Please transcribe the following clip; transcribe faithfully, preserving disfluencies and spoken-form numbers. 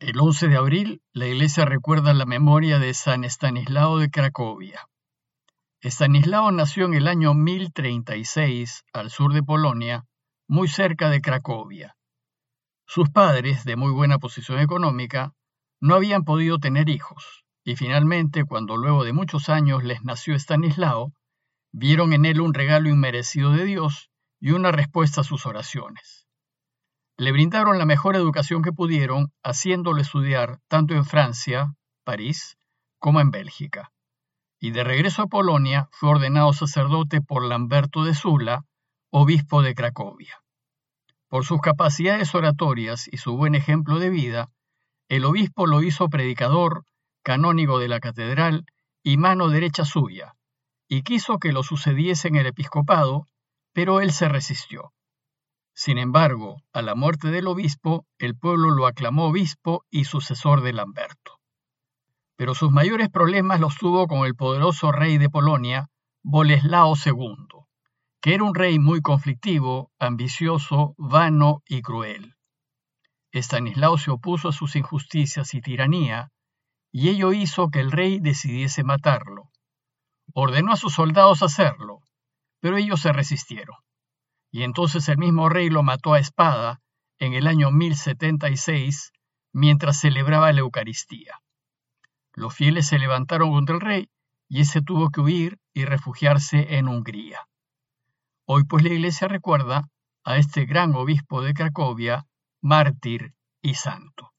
El once de abril, la Iglesia recuerda la memoria de San Estanislao de Cracovia. Estanislao nació en el año mil treinta y seis, al sur de Polonia, muy cerca de Cracovia. Sus padres, de muy buena posición económica, no habían podido tener hijos, y finalmente, cuando luego de muchos años les nació Estanislao, vieron en él un regalo inmerecido de Dios y una respuesta a sus oraciones. Le brindaron la mejor educación que pudieron, haciéndole estudiar tanto en Francia, París, como en Bélgica. Y de regreso a Polonia fue ordenado sacerdote por Lamberto de Sula, obispo de Cracovia. Por sus capacidades oratorias y su buen ejemplo de vida, el obispo lo hizo predicador, canónigo de la catedral y mano derecha suya, y quiso que lo sucediese en el episcopado, pero él se resistió. Sin embargo, a la muerte del obispo, el pueblo lo aclamó obispo y sucesor de Lamberto. Pero sus mayores problemas los tuvo con el poderoso rey de Polonia, Boleslao segundo, que era un rey muy conflictivo, ambicioso, vano y cruel. Estanislao se opuso a sus injusticias y tiranía, y ello hizo que el rey decidiese matarlo. Ordenó a sus soldados hacerlo, pero ellos se resistieron. Y entonces el mismo rey lo mató a espada en el año mil setenta y seis, mientras celebraba la Eucaristía. Los fieles se levantaron contra el rey y éste tuvo que huir y refugiarse en Hungría. Hoy pues la Iglesia recuerda a este gran obispo de Cracovia, mártir y santo.